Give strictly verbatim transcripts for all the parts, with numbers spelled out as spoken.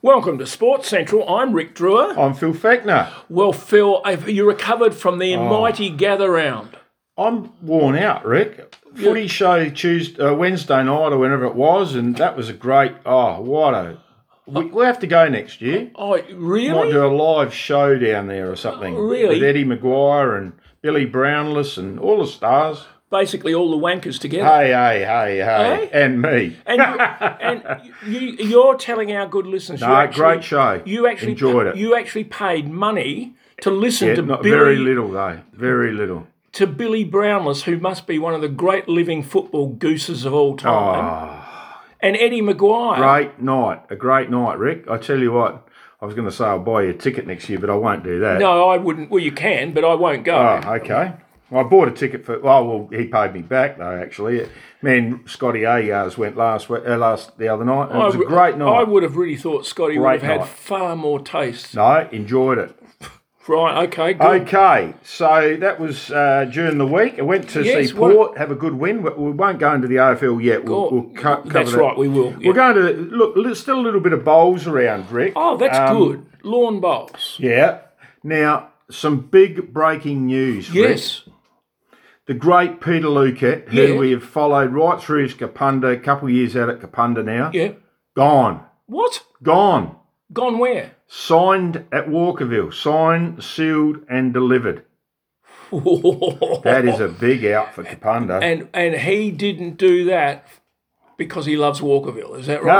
Welcome to Sports Central. I'm Rick Drewer. I'm Phil Fechner. Well, Phil, have you recovered from the Oh. mighty gather round? I'm worn out, Rick. Footy show Tuesday, uh, Wednesday night or whenever it was, and that was a great. Oh, what a! We, we have to go next year. Oh, really? Might do a live show down there or something. Oh, really? With Eddie Maguire and Billy Brownless and all the stars. Basically, all the wankers together. Hey, hey, hey, hey, Hey? and me. And, you, and you, you're telling our good listeners. No, you actually, great show. You actually Enjoyed it. You actually paid money to listen Yeah, to not Billy, very little though. Very little. to Billy Brownless, who must be one of the great living football gooses of all time, Oh, and Eddie Maguire. great night. A great night, Rick. I tell you what. I was going to say I'll buy you a ticket next year, but I won't do that. No, I wouldn't. Well, you can, but I won't go. Oh, okay. Well, I bought a ticket for. Oh, well, he paid me back though. Actually, me and Scotty Ayers went last week, uh, last the other night. And it was I, a great night. I would have really thought Scotty would Great have had night. far more taste. No, enjoyed it. Right, okay, good. Okay, so that was uh, during the week. I went to Yes, see what- Port have a good win. We we won't go into the A F L yet. We'll, Oh, we'll co- cover That's that. right, we will. yeah. We're going to look. There's still a little bit of bowls around, Rick. Oh, that's Um, good. Lawn bowls. Yeah. Now, some big breaking news. Rick. Yes. The great Peter Luket, who Yeah. we have followed right through his Kapunda, a couple of years out at Kapunda now, Yeah. gone. What? Gone. Gone where? Signed at Walkerville. Signed, sealed and delivered. That is a big out for Kapunda. And and he didn't do that because he loves Walkerville, is that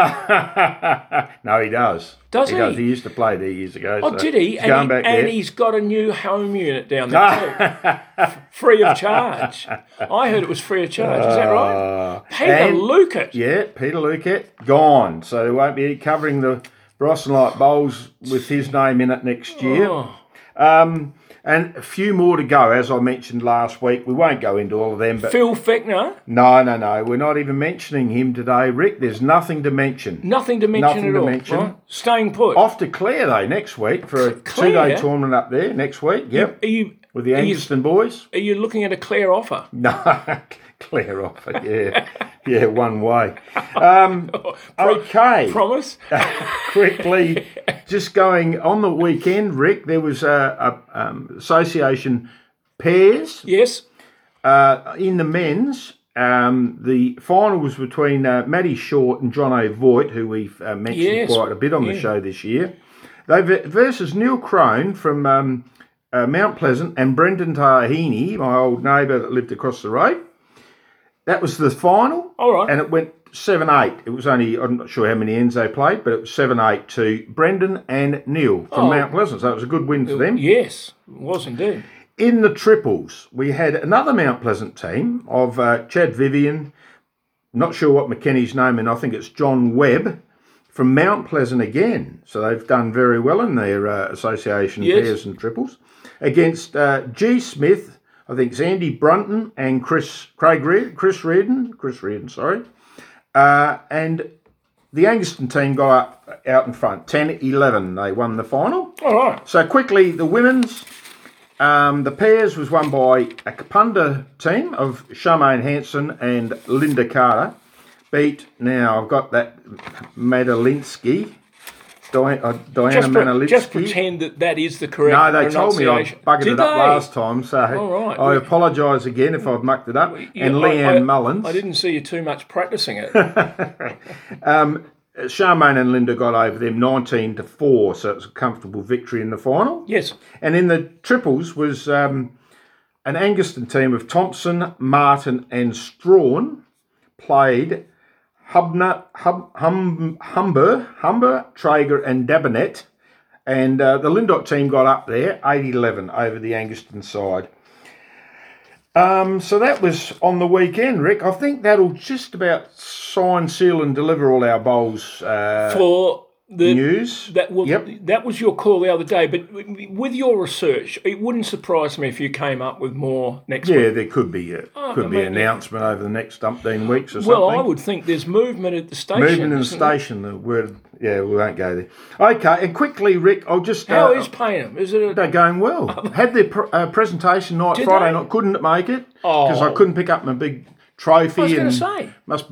right? No, he does. Does he? he? does. He used to play there years ago. Oh, so did he? he's And, going he, back and there. he's got a new home unit down there too. Free of charge. I heard it was free of charge, is that right? Uh, Peter and- Luket. Yeah, Peter Luket, gone. So he won't be covering the Bryson Light Bowls with his name in it next year. Oh. Um, and a few more to go, as I mentioned last week. We won't go into all of them, but Phil Fechner, no, no, no. We're not even mentioning him today, Rick. There's nothing to mention. nothing to mention Nothing at to all. mention. Right? Staying put. Off to Clare, though, next week for a Clare? two-day tournament up there next week. Yep, Are you with the are you, Angiston boys. are you looking at a clear offer? No, Clare offer, yeah. Yeah, one way. Um, okay. Promise? Quickly, just going on the weekend, Rick, there was a, a um, association pairs Yes. uh, in the men's. Um, the final was between uh, Matty Short and John O'Voigt, who we've uh, mentioned Yes, quite a bit on the yeah. show this year. They v- versus Neil Crone from um, uh, Mount Pleasant and Brendan Tahini, my old neighbour that lived across the road. That was the final. All right. And it went seven eight. It was only, I'm not sure how many ends they played, but it was seven eight to Brendan and Neil from Oh. Mount Pleasant. So it was a good win for them. Yes, it was indeed. In the triples, we had another Mount Pleasant team of uh, Chad Vivian, not sure what McKenny's name, and I think it's John Webb from Mount Pleasant again. So they've done very well in their uh, association Yes. pairs and triples. Against uh, G. Smith, I think it's Andy Brunton and Chris Craig Reed, Chris Reardon, Chris Reardon, sorry. Uh, and the Angiston team got up out in front, ten eleven. They won the final. All right. So quickly, the women's, um, the pairs was won by a Kapunda team of Charmaine Hanson and Linda Carter. Beat, now I've got that Madalinsky, Di- uh, Diana Just, pre- Manalinsky. just pretend that that is the correct No, they told me I pronunciation. buggered Did it up they? last time, so All right. I We- apologise again if I've mucked it up. Yeah, and I- Leanne I, Mullins. I didn't see you too much practising it. Um, Charmaine and Linda got over them nineteen to four, so it was a comfortable victory in the final. Yes. And in the triples was um, an Angiston team of Thompson, Martin and Strawn played Hubner, Hub, hum, Humber, Humber, Traeger and Dabinet. And uh, the Lindot team got up there, eight eleven over the Angiston side. Um, so that was on the weekend, Rick. I think that'll just about sign, seal and deliver all our bowls uh, For the news. that was Yep. that was your call the other day, but with your research, it wouldn't surprise me if you came up with more next Yeah, week. there could be a, Oh, could I be mean, an announcement over the next umpteen weeks or Well, something. I would think there's movement at the station. Movement in the isn't there? station. The word, yeah, we won't go there. Okay, and quickly, Rick, I'll just. How uh, is Paynham? Is it a They're going well. Had their pr- uh, presentation night Did Friday they? night. Couldn't make it because I Oh. couldn't pick up my big trophy. I was gonna and say. must be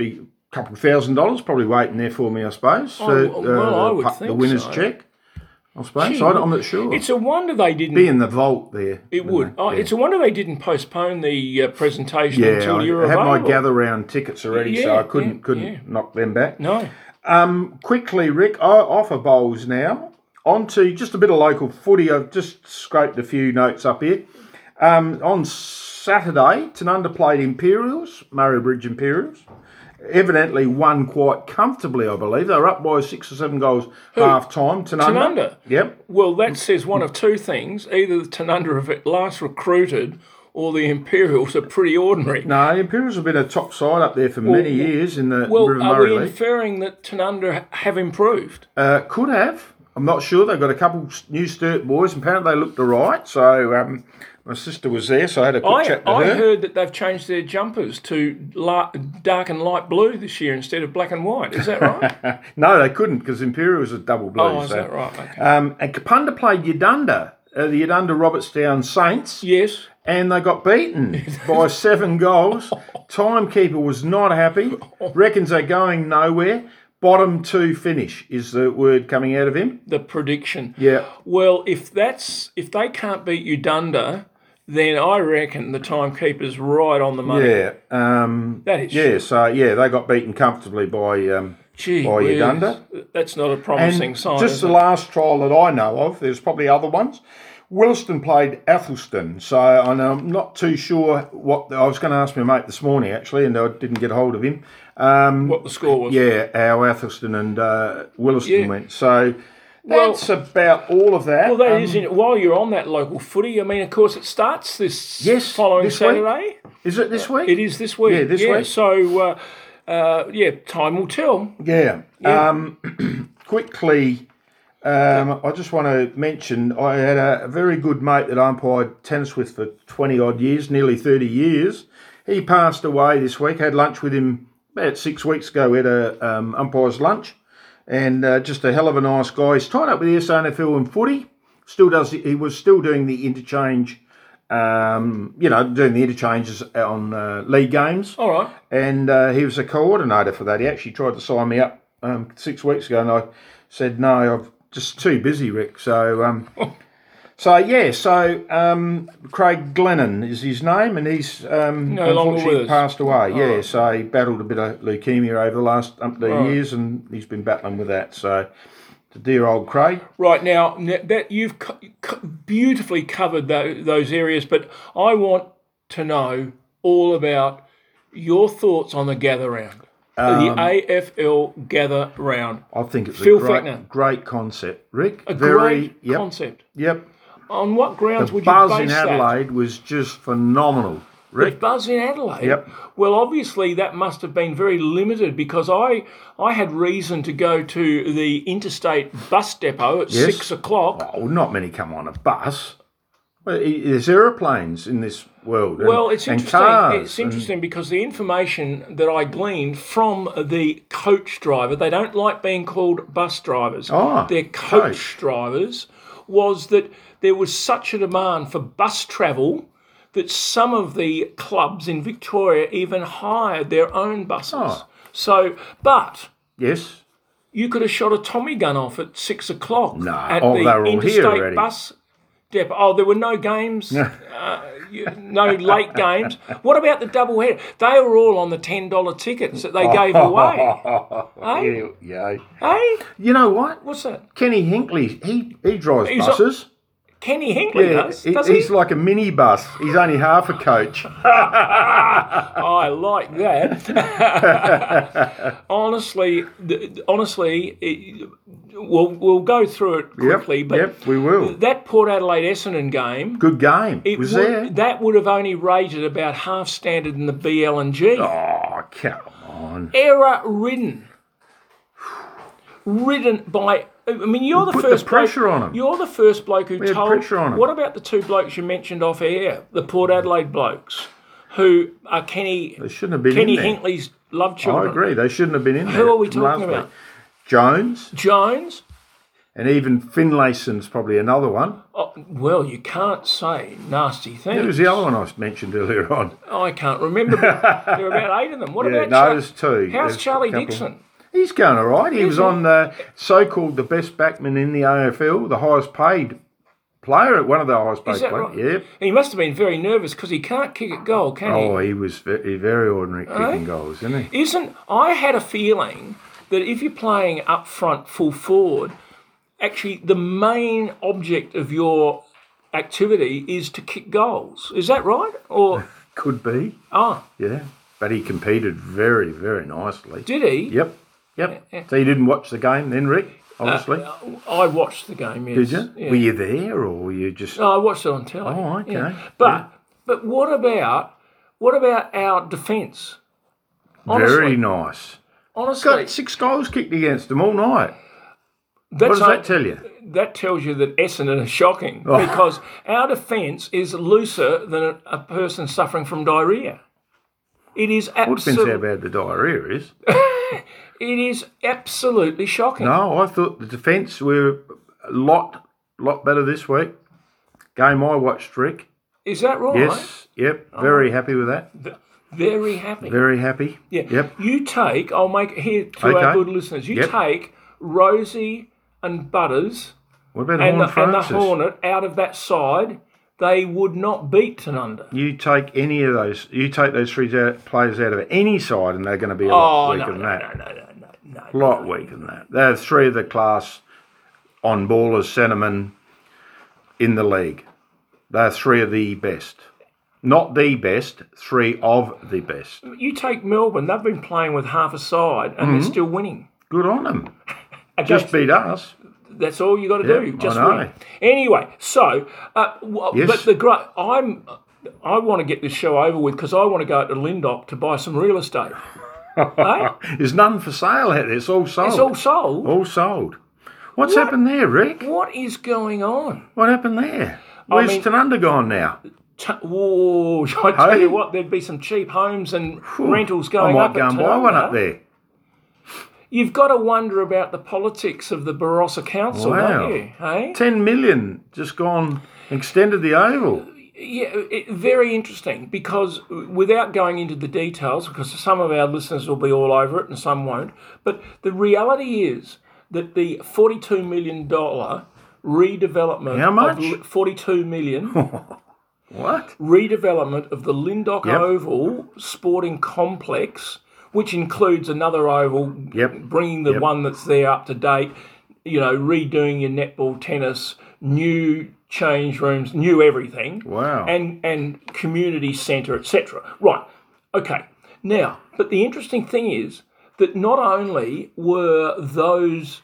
couple of thousand dollars probably waiting there for me, I suppose. Oh, for, well, I would the, think the winner's so. check, I suppose. Gee, I don't- I'm not sure. It's a wonder they didn't. Be in the vault there. It would. Oh, It's a wonder they didn't postpone the uh, presentation Yeah, until you were I had available. my gather round tickets already, so Yeah, I couldn't yeah, couldn't yeah. knock them back. No. Um, quickly, Rick, o- off of bowls now. On to just a bit of local footy. I've just scraped a few notes up here. Um, on Saturday, Tanunda played Imperials, Murray Bridge Imperials. Evidently won quite comfortably, I believe. They were up by six or seven goals half time. Tanunda. Tanunda? Yep. Well, that says one of two things. Either the Tanunda have at last recruited or the Imperials are pretty ordinary. No, the Imperials have been a top side up there for many years in the Well, River are Murray we League. inferring that Tanunda have improved? Uh, could have. I'm not sure. They've got a couple new Sturt boys, and apparently they looked all right. So um, my sister was there, so I had a quick I, chat with I her. heard that they've changed their jumpers to la- dark and light blue this year instead of black and white. Is that right? No, they couldn't because Imperials are double blue. Oh, is so. that right? Okay. Um, and Kapunda played Yadunda, uh, the Yadunda Robertstown Saints, Yes. and they got beaten by seven goals. Timekeeper was not happy. Reckons they're going nowhere. Bottom two finish is the word coming out of him. The prediction. Yeah. Well, if that's if they can't beat Udunda, then I reckon the timekeeper's right on the money. Yeah. Um, That is yeah. So yeah, they got beaten comfortably by um, Gee, by whiz. Yadunda. That's not a promising And sign. just is the it? last trial that I know of, there's probably other ones. Williston played Athelston, so I'm not too sure what. I was going to ask my mate this morning actually, and I didn't get hold of him. Um, what the score was. yeah, how Athelston and uh, Williston Yeah. went. So Well- that's about all of that. Well, that Um, is in, while you're on that local footy. I mean, of course, it starts this Yes, following this week. Saturday. Is it this week? It is this week. Yeah, this week. So, uh, uh, yeah, time will tell. Yeah. Um, quickly, um, I just want to mention I had a, a very good mate that I umpired tennis with for twenty odd years, nearly thirty years. He passed away this week. Had lunch with him about six weeks ago. We had a um, umpire's lunch, and uh, just a hell of a nice guy. He's tied up with the S A N F L in footy. Still does. He was still doing the interchange. Um, you know, doing the interchanges on uh, league games. All right. And uh, he was a coordinator for that. He actually tried to sign me up um, six weeks ago, and I said no, I'm just too busy, Rick. So, um, so yeah, so um, Craig Glennon is his name, and he's um, No longer unfortunately with us. passed away. Yeah, right. so he battled a bit of leukemia over the last umpteen Right. years, and he's been battling with that. So, the dear old Craig. Right now, n- that you've co- co- beautifully covered tho- those areas, but I want to know all about your thoughts on the gather round, the A F L gather round. I think it's Phil a great, Fechner. great concept, Rick. A Very, great yep, concept. Yep. On what grounds The would you buzz base in that? Adelaide was just phenomenal, The Rick. buzz in Adelaide. Yep. Well, obviously that must have been very limited because I I had reason to go to the interstate bus depot at Yes. six o'clock. Oh, not many come on a bus. Well, i- there's aeroplanes in this world. And, Well, it's and interesting. cars It's and- interesting because the information that I gleaned from the coach driver, they don't like being called bus drivers. Oh, They're coach, coach. drivers, was that there was such a demand for bus travel that some of the clubs in Victoria even hired their own buses. Oh. So, but Yes. you could have shot a Tommy gun off at six o'clock No. at Oh, the they were all here interstate already. bus depot. Oh, there were no games, uh, you- no late games. What about the double header? They were all on the ten dollar tickets that they gave away. Hey? Yeah. Hey, You know what? what's that? Kenny Hinkley, he, he drives He's buses. Kenny Hinkley Yeah, does, he- does he's he? like a mini bus. He's only half a coach. I like that. honestly, th- honestly, it, we'll we'll go through it quickly. Yep, but yep, we will. that Port Adelaide Essendon game. Good game. It was would, there. That would have only rated about half standard in the B L and G. Oh, come on. Error ridden. Ridden by. I mean, you're the Put the first pressure bloke, on 'em. You're the first bloke who had told. pressure on 'em. What about the two blokes you mentioned off air, the Port Adelaide blokes, who are Kenny They shouldn't have been Kenny in there. Hinkley's love I children? agree. They shouldn't have been in there. Who are we from talking last about? week. Jones Jones, And even Finlayson's probably another one. Oh, well, you can't say nasty things. Who was the other one I mentioned earlier on? I can't remember. But there are about eight of them. What Yeah, about no, Char- there's two. How's There's a Charlie couple. Dixon? He's going all right. He Is was he? on the so-called the best backman in the A F L, the highest paid player, one of the highest paid Is that players. right? Yep. He must have been very nervous because he can't kick a goal, can he? Oh, he was very, very ordinary kicking Eh? goals, isn't he? Isn't I had a feeling that if you're playing up front, full forward, actually the main object of your activity is to kick goals. Is that right? Or Could be, ah, yeah. But he competed very, very nicely. did he? Yep, yep. So you didn't watch the game then, Rick? Obviously. Uh, I watched the game. Yes. Did you? Yeah. Were you there, or were you just? No, I watched it on telly. Oh, okay. Yeah. But Yeah. but what about what about our defence? Honestly, Very nice. honestly, Got six goals kicked against them all night. that's What does a- that tell you? That tells you that Essendon is shocking Oh. because our defence is looser than a, a person suffering from diarrhea. It is Well, it depends how absolutely, bad the diarrhea is. it is absolutely shocking. No, I thought the defence were a lot, lot better this week. Game I watched, Rick. Is that right? Yes, yep. Very happy with that. Very happy. Very happy. yeah. Yep. You take. I'll make it here to our Okay. good listeners. You Yep. take Rosie and Butters What about and Horn the, and the Francis? Hornet out of that side. They would not beat Tanunda. You take any of those. You take those three out- players out of any side, and they're going to be a Oh lot no, weaker no, than no, that. no, no, no, no. A lot weaker than that. They're three of the class on ballers, centremen in the league. They're three of the best. Not the best, three of the best. You take Melbourne, they've been playing with half a side and they're still winning. Good on them. Against- Just beat us. That's all you got to Yeah, do. Just I know. win. Anyway, so, uh, w- Yes. but the great, I'm, I want to get this show over with because I want to go to Lindock to buy some real estate. Hey? There's none for sale out there. It's all sold. It's all sold. All sold. What's What? happened there, Rick? What is going on? What happened there? Where's mean- Tanunda gone now? T- Whoa, I tell Hey? you what, there'd be some cheap homes and rentals I going might up go at and buy one Tanunda. up there. You've got to wonder about the politics of the Barossa Council, Wow. don't you? Hey? Ten million just gone, extended the oval. Yeah, it, very interesting because without going into the details, because some of our listeners will be all over it and some won't, but the reality is that the forty-two million dollars redevelopment How much? of forty-two million dollars What? redevelopment of the Lindock Yep. Oval Sporting Complex, which includes another oval, Yep. bringing the Yep. one that's there up to date, you know, redoing your netball, tennis, new change rooms, new everything, Wow. and and community centre, et cetera. Right, okay. Now, but the interesting thing is that not only were those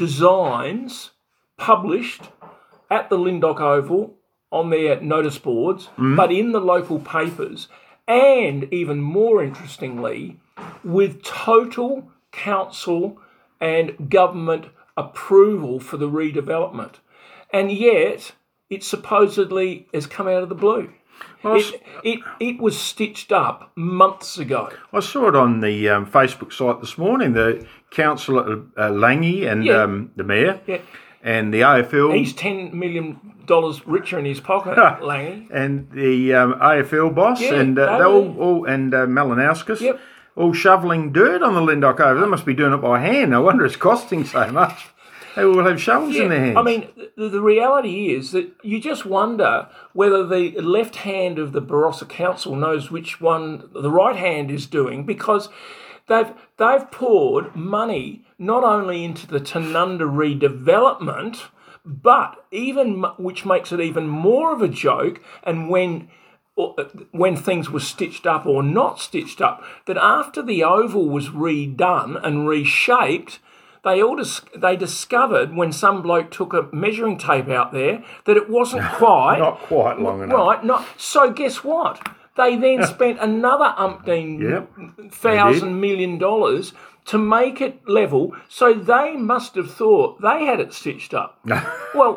designs published at the Lindock Oval on their notice boards, but in the local papers, and even more interestingly, with total council and government approval for the redevelopment. And yet, it supposedly has come out of the blue. Well, I s- It, it, it was stitched up months ago. I saw it on the um, Facebook site this morning. The councillor uh, Langy and Yeah. um, the mayor Yeah. and the A F L He's ten million dollars richer in his pocket, Langy. and the um, A F L boss Yeah, and uh, they they all, were- all and uh, Malinauskas Yep. all shoveling dirt on the Lindock Oval. They must be doing it by hand. No wonder it's costing so much. They will have shovels in their hands. I mean, the, the reality is that you just wonder whether the left hand of the Barossa Council knows which one the right hand is doing, because they've they've poured money not only into the Tanunda redevelopment, but even m- which makes it even more of a joke. And when or, uh, when things were stitched up or not stitched up, that after the oval was redone and reshaped, they all dis- they discovered when some bloke took a measuring tape out there that it wasn't quite Not quite long enough. right. Not so. Guess what? They then spent another umpteen Yep, thousand million dollars to make it level. So they must have thought they had it stitched up. Well,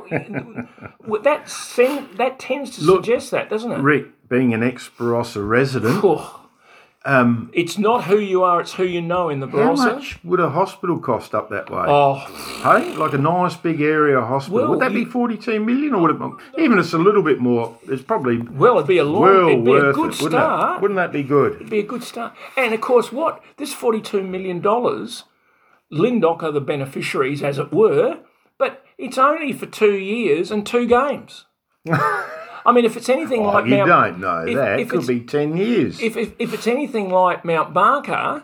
that sen- that tends to Look, suggest that, doesn't it? Rick, being an ex-Barossa resident, Oh, Um, It's not who you are, it's who you know in the how Barossa. much would a hospital cost up that way? Oh, Hey, like a nice big area hospital. Well, would that you- be forty-two million, or would it, even if it's a little bit more? It's probably well, it'd be a long, well it'd be worth a good it, wouldn't start. it? Wouldn't that be good? It'd be a good start. And of course, what? This forty-two million dollars, Lindok are the beneficiaries, as it were, but it's only for two years and two games. I mean, if it's anything Oh, like you Mount, don't know if- that. if It could it's- be ten years. if, if if it's anything like Mount Barker,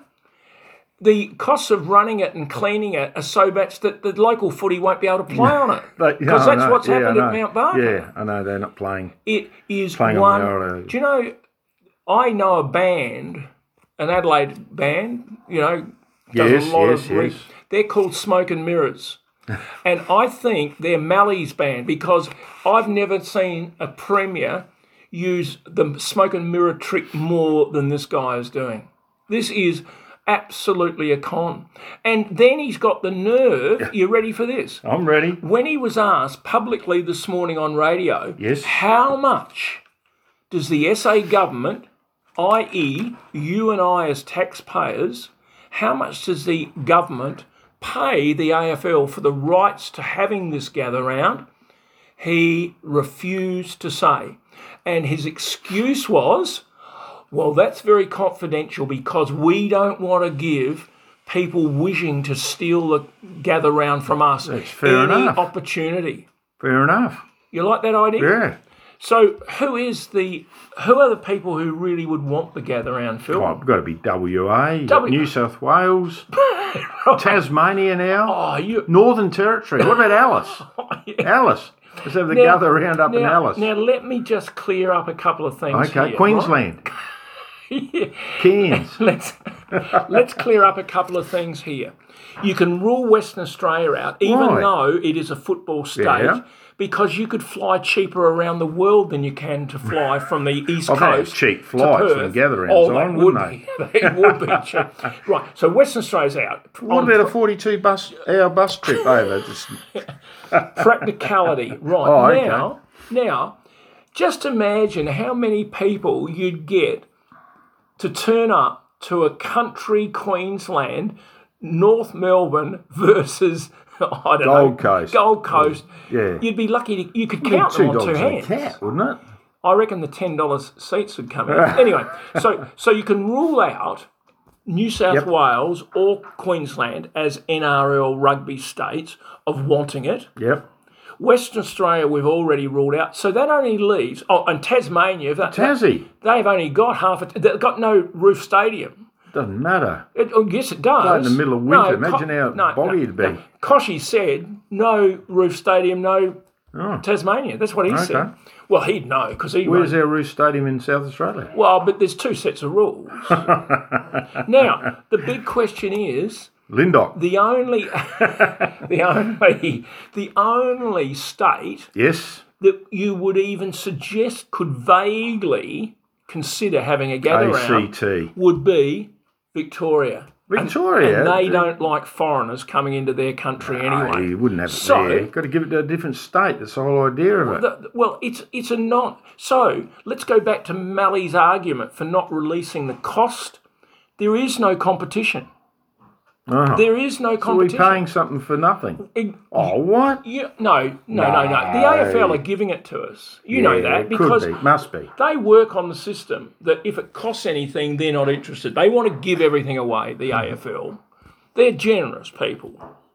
the costs of running it and cleaning it are so much that the local footy won't be able to play on it, But, yeah, because I that's know. what's Yeah, I happened at know. Mount Barker. Yeah, I know they're not playing. It is Playing on one. the old, uh, Do you know? I know a band, an Adelaide band. You know, does Yes, a lot yes, of. re- yes. They're called Smoke and Mirrors, and I think they're Mally's band because I've never seen a premier use the smoke and mirror trick more than this guy is doing. This is absolutely a con. And then he's got the nerve. You ready for this? I'm ready. When he was asked publicly this morning on radio, Yes. how much does the S A government, that is you and I as taxpayers, how much does the government pay the A F L for the rights to having this gather round? He refused to say. And his excuse was, well, that's very confidential because we don't want to give people wishing to steal the gather round from us That's fair any enough. opportunity. Fair enough. You like that idea? Yeah. So who is the who are the people who really would want the gather round, Phil? Oh, it's got to be W A, you've got W- New South Wales, Tasmania now, Oh, you Northern Territory. What about Alice? Alice. Let's have the Now- gather round up in now, Alice. now let me just clear up a couple of things. Okay, here, Queensland, right? Yeah. Cairns. Let's let's clear up a couple of things here. You can rule Western Australia out, even Right. though it is a football state, Yeah. because you could fly cheaper around the world than you can to fly from the east I bet it's coast. cheap to flights Perth. and gather rounds Oh, on, they would wouldn't be. They would be cheap. Right. So Western Australia's out. What On about a forty-two bus hour bus trip over? Just, practicality? Right. Oh, okay. Now, now, just imagine how many people you'd get to turn up to a country Queensland, North Melbourne versus I don't know Gold Coast. Gold Coast. Yeah. You'd be lucky to you could Need count them two on dogs two and a hands. cat, wouldn't it? I reckon the ten dollars seats would come in. Anyway, so so you can rule out New South Yep. Wales or Queensland as N R L rugby states of wanting it. Yep. Western Australia we've already ruled out, so that only leaves. Oh, and Tasmania, that, Tassie. they've only got half. A, they've got no roof stadium. Doesn't matter. It, oh, yes, it does. Go in the middle of winter. Imagine how boggy it'd be. Koshy said no roof stadium, no Oh. Tasmania. That's what he Okay. said. Well, he'd know because he. Where's won't. our roof stadium in South Australia? Well, but there's two sets of rules. Now, the big question is Lindok. the only, the only, the only state Yes. that you would even suggest could vaguely consider having a gather A C round T. would be Victoria. Victoria. And they don't like foreigners coming into their country No, anyway. you wouldn't have it So- there. Got to give it to a different state. That's the whole idea of it. The- well, it's it's a not. So let's go back to Mally's argument for not releasing the cost. There is no competition. Oh. There is no So we're competition. paying something for nothing. It- Oh, what? you- no, no, no, no. The A F L are giving it to us. You know Yeah, that it because could be. Must be. they work on the system that if it costs anything, they're not interested. They want to give everything away, the A F L. They're generous people.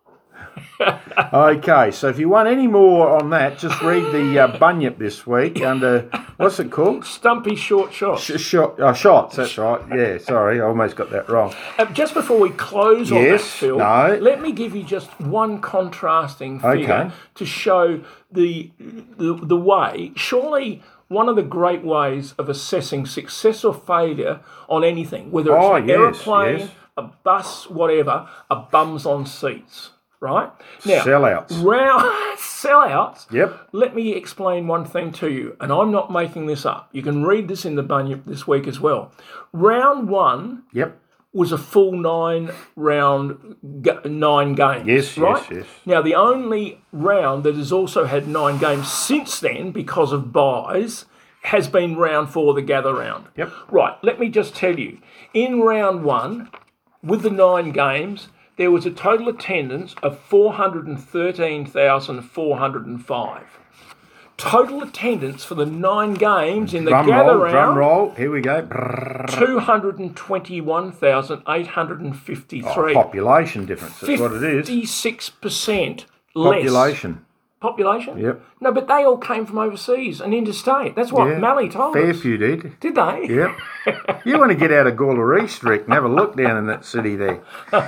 Okay, so if you want any more on that, just read the uh, Bunyip this week under, what's it called? Stumpy short shots. Sh- shot, uh, shots, that's right. Yeah, sorry, I almost got that wrong. Uh, just before we close on that, Yes, Phil, no. let me give you just one contrasting figure Okay. to show the, the the way. Surely one of the great ways of assessing success or failure on anything, whether it's Oh, an yes, aeroplane, yes. a bus, whatever, are bums on seats, right? Now, Sellouts. round sellouts. Yep. Let me explain one thing to you, and I'm not making this up. You can read this in the Bunyip this week as well. Round one Yep. was a full nine round, g- nine games. Yes, yes, right? yes. Now, the only round that has also had nine games since then because of buys has been round four, the gather round. Yep. Right, let me just tell you. In round one, with the nine games, there was a total attendance of four hundred thirteen thousand four hundred five. Total attendance for the nine games in the Drum gather roll, round, drum roll. Here we go. two hundred twenty-one thousand eight hundred fifty-three. Oh, population difference, that's what it is. fifty-six percent less. Population. Population? Yep. No, but they all came from overseas and interstate. That's what Yeah. Mally told us. Fairview did. Did they? Yep. You want to get out of Gawler East, Rick, and have a look down in that city there.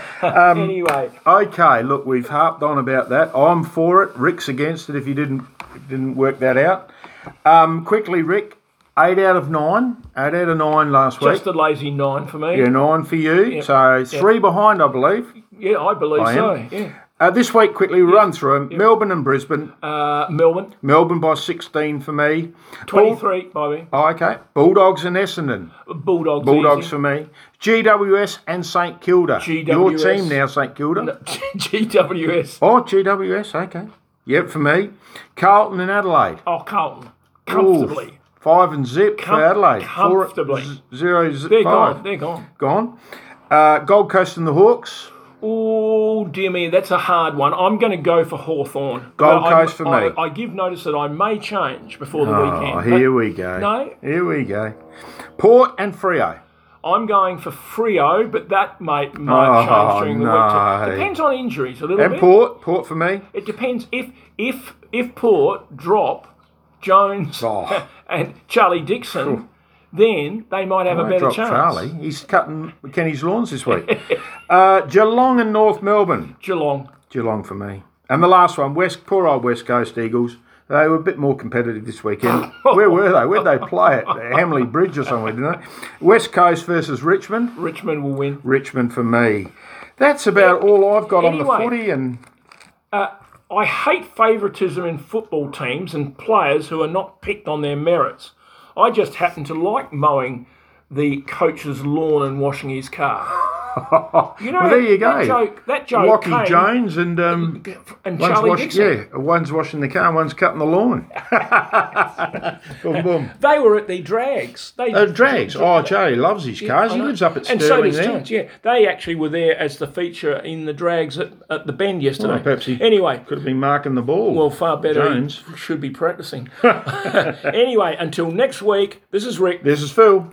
Anyway, Okay, look, we've harped on about that. I'm for it. Rick's against it if you didn't didn't work that out. Um, quickly, Rick, eight out of nine. Eight out of nine last week. just a lazy nine for me. Yeah, nine for you. Yep. So three behind, I believe. Yeah, I believe I so. am. Yeah. Uh, this week, quickly, we'll run through them. Melbourne and Brisbane. Uh, Melbourne, Melbourne by sixteen for me. twenty-three by me. Oh, okay. Bulldogs and Essendon. Bulldogs. Bulldogs easy. for me. G W S and St Kilda. G W S. Your team now, St Kilda. G W S. Oh, G W S, okay. Yep, for me. Carlton and Adelaide. Oh, Carlton. Comfortably. Ooh, five and zip Com- for Adelaide. comfortably. Four, z- zero, zip, They're five. gone. They're gone. Gone. Uh, Gold Coast and the Hawks. Oh, dear me, that's a hard one. I'm going to go for Hawthorn. Gold But I- Coast for I, me. I give notice that I may change before the Oh, weekend. here but we go. No. Here we go. Port and Freo. I'm going for Freo, but that may, might Oh, change during the no. week. Too. Depends on injuries a little And bit. Port. Port for me. It depends. If if if Port drop Jones Oh. and Charlie Dixon, then they might have a Don't better drop chance. Charlie. He's cutting Kenny's lawns this week. uh, Geelong and North Melbourne. Geelong. Geelong for me. And the last one, West, poor old West Coast Eagles. They were a bit more competitive this weekend. Where were they? Where'd they play it? Hamley Bridge or somewhere, didn't they? West Coast versus Richmond. Richmond will win. Richmond for me. That's about all I've got Anyway. on the footy. And I hate favouritism in football teams and players who are not picked on their merits. I just happen to like mowing the coach's lawn and washing his car. You know, well, there you go. That joke, that joke Lockie came, Jones and um, and one's Charlie wash- Dixon. yeah, one's washing the car, and one's cutting the lawn. boom, boom. They were at the drags. They Uh, drags. Oh, Charlie loves his cars. I He know. lives up at And Stirling so does there. Jones, yeah. They actually were there as the feature in the drags at, at the Bend yesterday. Oh, perhaps he anyway, could have been marking the ball. well, far better. Jones. He should be practicing. Anyway, until next week, this is Rick. This is Phil.